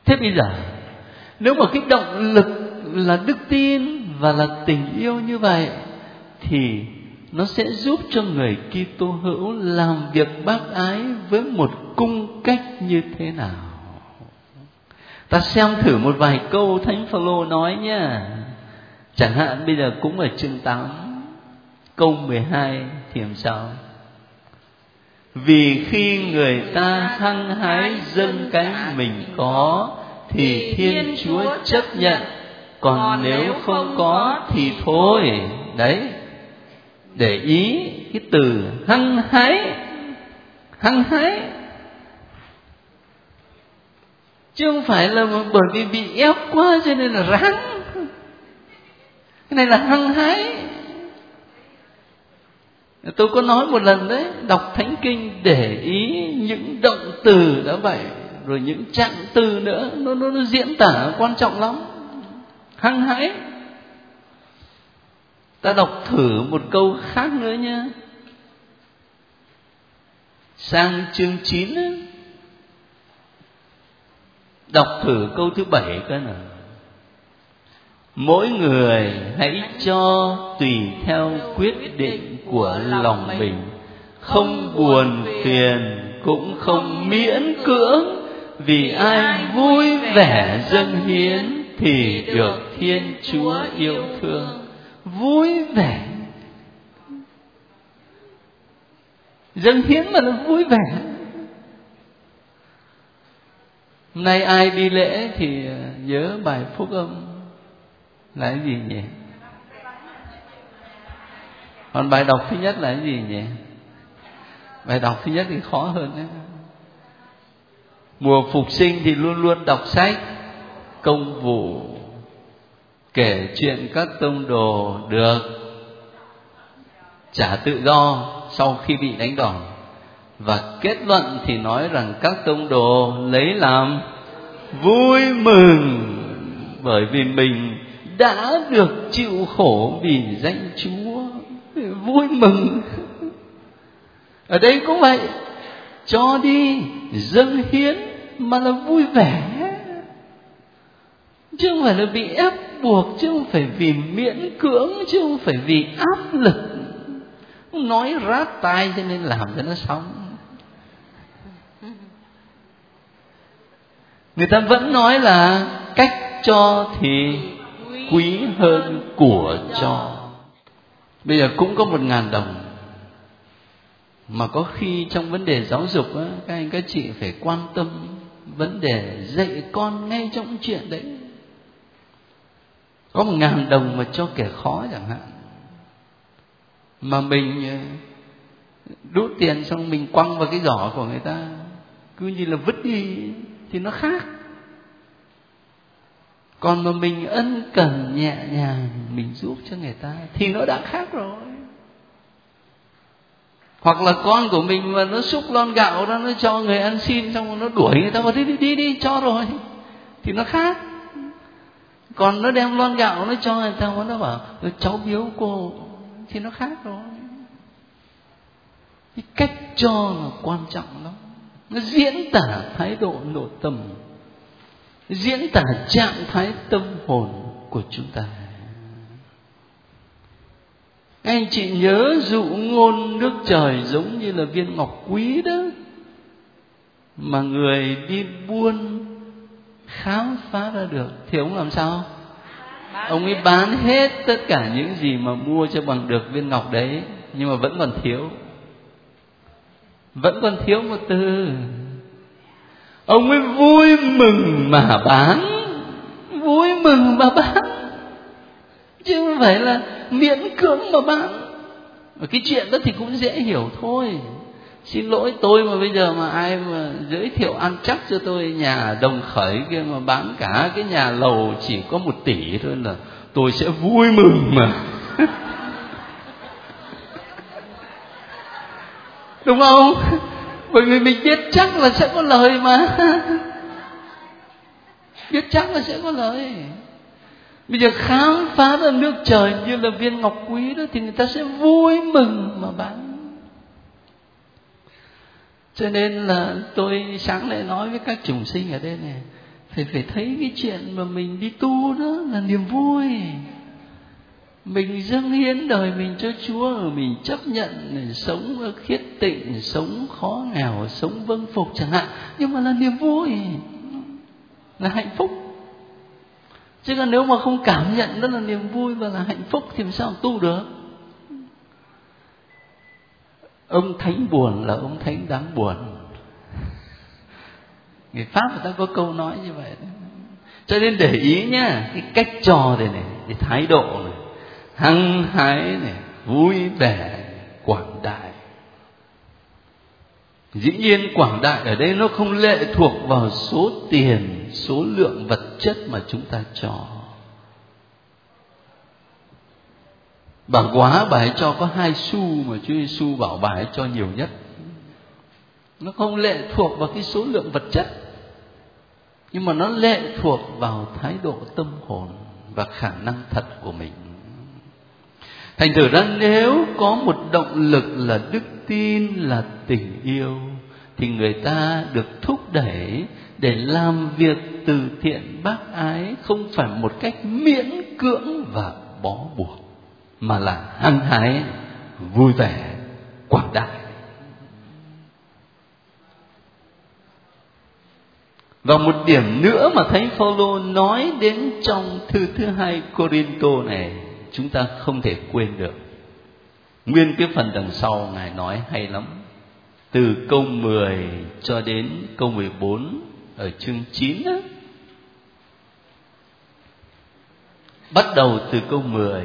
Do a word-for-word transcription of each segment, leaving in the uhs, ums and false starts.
Thế bây giờ nếu mà cái động lực là đức tin và là tình yêu như vậy, thì nó sẽ giúp cho người Kitô hữu làm việc bác ái với một cung cách như thế nào? Ta xem thử một vài câu Thánh Phaolô nói nhé. Chẳng hạn bây giờ cũng ở chương tám câu mười hai thì làm sao? Vì khi người ta hăng hái dâng cái mình có thì Thiên Chúa chấp nhận, còn nếu không có thì thôi. Đấy, để ý cái từ hăng hái. Hăng hái chứ không phải là bởi vì bị ép quá cho nên là ráng. Cái này là hăng hái. Tôi có nói một lần đấy, đọc Thánh Kinh để ý những động từ đã vậy, rồi những trạng từ nữa, nó, nó, nó diễn tả quan trọng lắm. Hăng hái. Ta đọc thử một câu khác nữa nhé. Sang chương chín ấy, đọc thử câu thứ bảy cái nào. Mỗi người hãy cho tùy theo quyết định của lòng mình, không buồn phiền cũng không miễn cưỡng, vì ai vui vẻ dâng hiến thì được Thiên Chúa yêu thương. Vui vẻ dâng hiến mà nó vui vẻ. Hôm nay ai đi lễ thì nhớ bài phúc âm là cái gì nhỉ? Còn bài đọc thứ nhất là cái gì nhỉ? Bài đọc thứ nhất thì khó hơn đấy. Mùa phục sinh thì luôn luôn đọc sách công vụ, kể chuyện các tông đồ được trả tự do sau khi bị đánh đòn. Và kết luận thì nói rằng các tông đồ lấy làm vui mừng, bởi vì mình đã được chịu khổ vì danh Chúa. Vui mừng. Ở đây cũng vậy, cho đi dâng hiến mà là vui vẻ, chứ không phải là bị ép buộc, chứ không phải vì miễn cưỡng, chứ không phải vì áp lực. Nói rát tai cho nên làm cho nó xong. Người ta vẫn nói là cách cho thì quý hơn của cho. Bây giờ cũng có một ngàn đồng, mà có khi trong vấn đề giáo dục á, các anh các chị phải quan tâm vấn đề dạy con ngay trong chuyện đấy. Có một ngàn đồng mà cho kẻ khó chẳng hạn, mà mình đút tiền xong mình quăng vào cái giỏ của người ta, cứ như là vứt đi, thì nó khác. Còn mà mình ân cần nhẹ nhàng mình giúp cho người ta thì nó đã khác rồi. Hoặc là con của mình mà nó xúc lon gạo đó, nó cho người ăn xin xong rồi nó đuổi người ta vào đi đi đi đi cho rồi thì nó khác. Còn nó đem lon gạo nó cho người ta, nó bảo cháu biếu cô thì nó khác rồi. Cái cách cho là quan trọng lắm. Nó diễn tả thái độ nội tâm, diễn tả trạng thái tâm hồn của chúng ta. Anh chị nhớ dụ ngôn nước trời giống như là viên ngọc quý đó, mà người đi buôn khám phá ra được thì ông làm sao? Ông ấy bán hết tất cả những gì mà mua cho bằng được viên ngọc đấy, nhưng mà vẫn còn thiếu, vẫn còn thiếu một từ. Ông ấy vui mừng mà bán, vui mừng mà bán, chứ không phải là miễn cưỡng mà bán. Và cái chuyện đó thì cũng dễ hiểu thôi. Xin lỗi, tôi mà bây giờ mà ai mà giới thiệu ăn chắc cho tôi nhà Đồng Khởi kia mà bán cả cái nhà lầu chỉ có một tỷ thôi là tôi sẽ vui mừng mà. Đúng không? Bởi vì mình biết chắc là sẽ có lời mà. Biết chắc là sẽ có lời. Bây giờ khám phá ra nước trời như là viên ngọc quý đó thì người ta sẽ vui mừng mà bán. Cho nên là tôi sáng nay nói với các chủng sinh ở đây này, phải phải thấy cái chuyện mà mình đi tu đó là niềm vui. Mình dâng hiến đời mình cho Chúa, mình chấp nhận để sống khiết tịnh, sống khó nghèo, sống vâng phục chẳng hạn, nhưng mà là niềm vui, là hạnh phúc. Chứ còn nếu mà không cảm nhận đó là niềm vui và là hạnh phúc thì làm sao tu được? Ông thánh buồn là ông thánh đáng buồn. Người Pháp người ta có câu nói như vậy. Cho nên để ý nhá, cái cách trò này này, cái thái độ này, hăng hái này, vui vẻ, quảng đại. Dĩ nhiên quảng đại ở đây nó không lệ thuộc vào số tiền, số lượng vật chất mà chúng ta cho. Bà quá bà ấy cho có hai xu mà Chúa Giêsu bảo bà ấy cho nhiều nhất. Nó không lệ thuộc vào cái số lượng vật chất, nhưng mà nó lệ thuộc vào thái độ tâm hồn và khả năng thật của mình. Thành thử ra nếu có một động lực là đức tin, là tình yêu, thì người ta được thúc đẩy để làm việc từ thiện bác ái không phải một cách miễn cưỡng và bó buộc, mà là hăng hái, vui vẻ, quảng đại. Và một điểm nữa mà Thánh Phaolô nói đến trong thư thứ hai Cô-rinh-tô này, chúng ta không thể quên được. Nguyên cái phần đằng sau Ngài nói hay lắm. Từ câu mười cho đến câu mười bốn ở chương chín đó. Bắt đầu từ câu mười.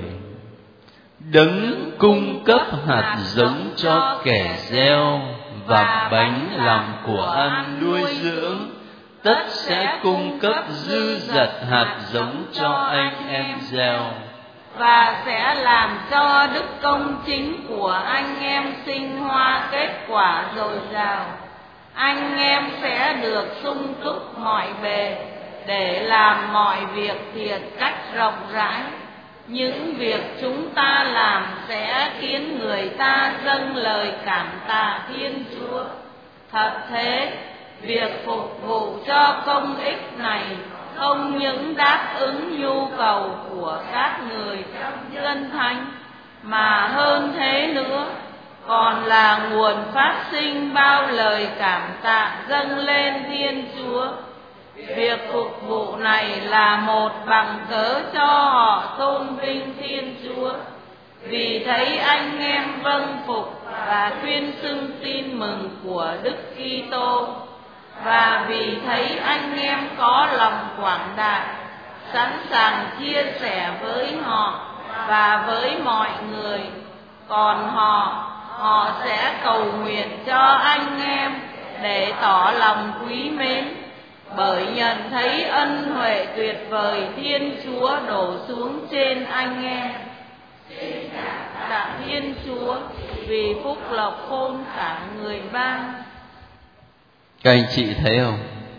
Đấng cung cấp hạt giống cho kẻ gieo và bánh làm của ăn nuôi dưỡng, tất sẽ cung cấp dư dật hạt giống cho anh em gieo, và sẽ làm cho đức công chính của anh em sinh hoa kết quả dồi dào. Anh em sẽ được sung túc mọi bề để làm mọi việc thiện cách rộng rãi. Những việc chúng ta làm sẽ khiến người ta dâng lời cảm tạ Thiên Chúa. Thật thế, việc phục vụ cho công ích này không những đáp ứng nhu cầu của các người trong dân thánh, mà hơn thế nữa còn là nguồn phát sinh bao lời cảm tạ dâng lên Thiên Chúa. Việc phục vụ này là một bằng cớ cho họ tôn vinh Thiên Chúa, vì thấy anh em vâng phục và tuyên xưng tin mừng của Đức Kitô, và vì thấy anh em có lòng quảng đại, sẵn sàng chia sẻ với họ và với mọi người. Còn họ, họ sẽ cầu nguyện cho anh em để tỏ lòng quý mến, bởi nhận thấy ân huệ tuyệt vời Thiên Chúa đổ xuống trên anh em. Xin tạ Thiên Chúa vì phúc lộc khôn cả người ban. Các anh chị thấy không?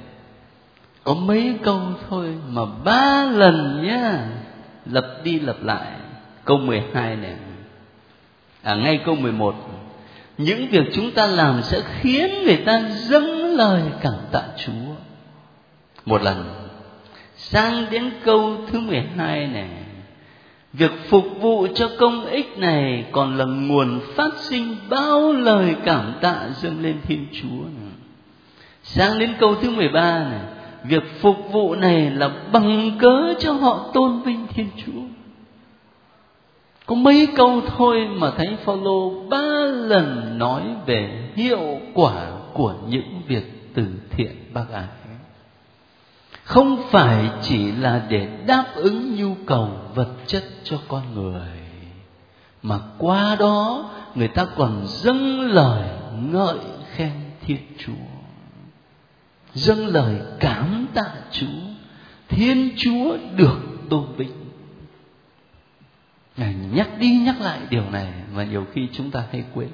Có mấy câu thôi mà ba lần nhá, lặp đi lặp lại. Câu mười hai này, à ngay câu mười một, những việc chúng ta làm sẽ khiến người ta dâng lời cảm tạ Chúa. Một lần. Sang đến câu thứ mười hai này, việc phục vụ cho công ích này còn là nguồn phát sinh bao lời cảm tạ dâng lên Thiên Chúa này. Sang đến câu thứ mười ba này, việc phục vụ này là bằng cớ cho họ tôn vinh Thiên Chúa. Có mấy câu thôi mà Thánh Phaolô ba lần nói về hiệu quả của những việc từ thiện bác ái. Không phải chỉ là để đáp ứng nhu cầu vật chất cho con người, mà qua đó người ta còn dâng lời ngợi khen Thiên Chúa, dâng lời cảm tạ Chúa. Thiên Chúa được tôn vinh. Ngài nhắc đi nhắc lại điều này mà nhiều khi chúng ta hay quên.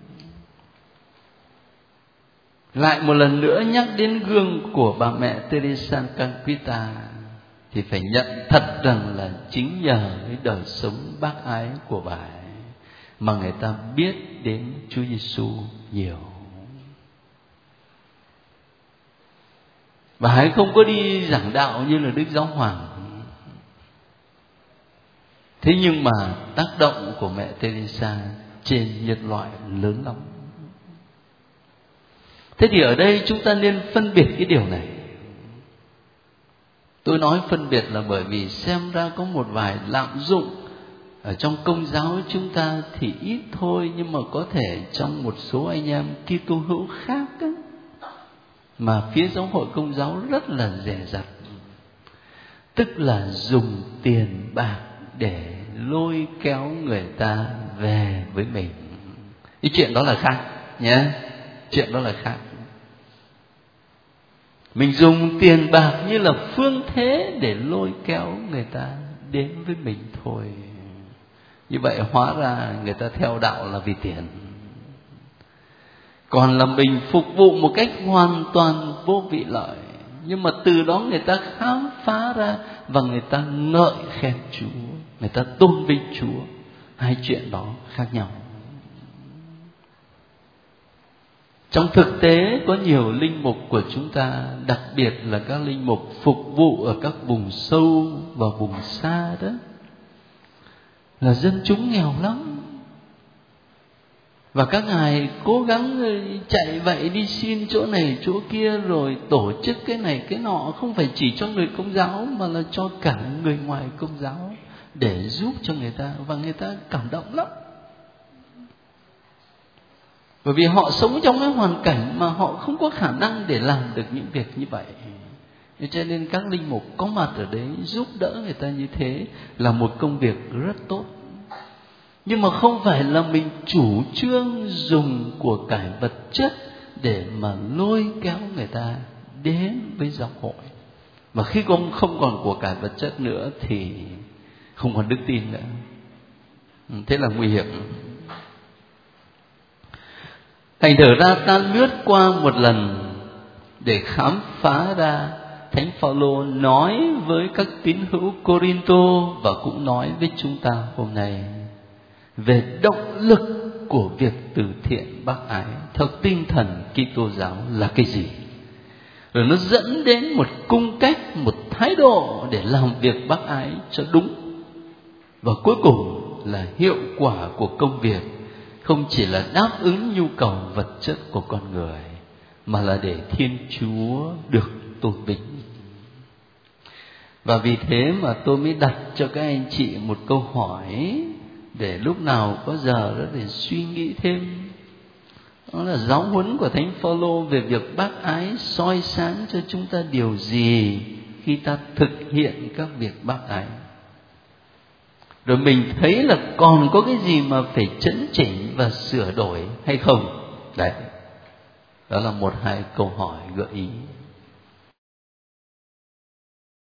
Lại một lần nữa nhắc đến gương của bà mẹ Teresa Calcutta, thì phải nhận thật rằng là chính nhờ cái đời sống bác ái của bà ấy mà người ta biết đến Chúa Giêsu nhiều. Và Hải không có đi giảng đạo như là Đức Giáo Hoàng. Thế nhưng mà tác động của mẹ Teresa trên nhân loại lớn lắm. Thế thì ở đây chúng ta nên phân biệt cái điều này. Tôi nói phân biệt là bởi vì xem ra có một vài lạm dụng ở trong Công giáo chúng ta thì ít thôi, nhưng mà có thể trong một số anh em Kitô hữu khác ấy, mà phía giáo hội Công giáo rất là dè dặt, tức là dùng tiền bạc để lôi kéo người ta về với mình. Cái chuyện đó là khác nhé, chuyện đó là khác. Mình dùng tiền bạc như là phương thế để lôi kéo người ta đến với mình thôi. Như vậy hóa ra người ta theo đạo là vì tiền. Còn là mình phục vụ một cách hoàn toàn vô vị lợi, nhưng mà từ đó người ta khám phá ra và người ta ngợi khen Chúa, người ta tôn vinh Chúa. Hai chuyện đó khác nhau. Trong thực tế có nhiều linh mục của chúng ta, đặc biệt là các linh mục phục vụ ở các vùng sâu và vùng xa đó, là dân chúng nghèo lắm. Và các ngài cố gắng chạy vậy đi xin chỗ này chỗ kia, rồi tổ chức cái này cái nọ, không phải chỉ cho người Công giáo mà là cho cả người ngoài Công giáo, để giúp cho người ta, và người ta cảm động lắm. Bởi vì họ sống trong cái hoàn cảnh mà họ không có khả năng để làm được những việc như vậy. Cho nên các linh mục có mặt ở đấy giúp đỡ người ta như thế là một công việc rất tốt. Nhưng mà không phải là mình chủ trương dùng của cải vật chất để mà lôi kéo người ta đến với giáo hội. Mà khi không, không còn của cải vật chất nữa thì không còn đức tin nữa. Thế là nguy hiểm. Thành thử ra ta lướt qua một lần để khám phá ra Thánh Phaolô nói với các tín hữu Cô-rin-tô và cũng nói với chúng ta hôm nay về động lực của việc từ thiện bác ái theo tinh thần Kitô giáo là cái gì. Rồi nó dẫn đến một cung cách, một thái độ để làm việc bác ái cho đúng. Và cuối cùng là hiệu quả của công việc không chỉ là đáp ứng nhu cầu vật chất của con người, mà là để Thiên Chúa được tôn vinh. Và vì thế mà tôi mới đặt cho các anh chị một câu hỏi để lúc nào có giờ đó để suy nghĩ thêm. Đó là giáo huấn của Thánh Phaolô về việc bác ái soi sáng cho chúng ta điều gì khi ta thực hiện các việc bác ái. Rồi mình thấy là còn có cái gì mà phải chấn chỉnh và sửa đổi hay không? Đấy, đó là một hai câu hỏi gợi ý.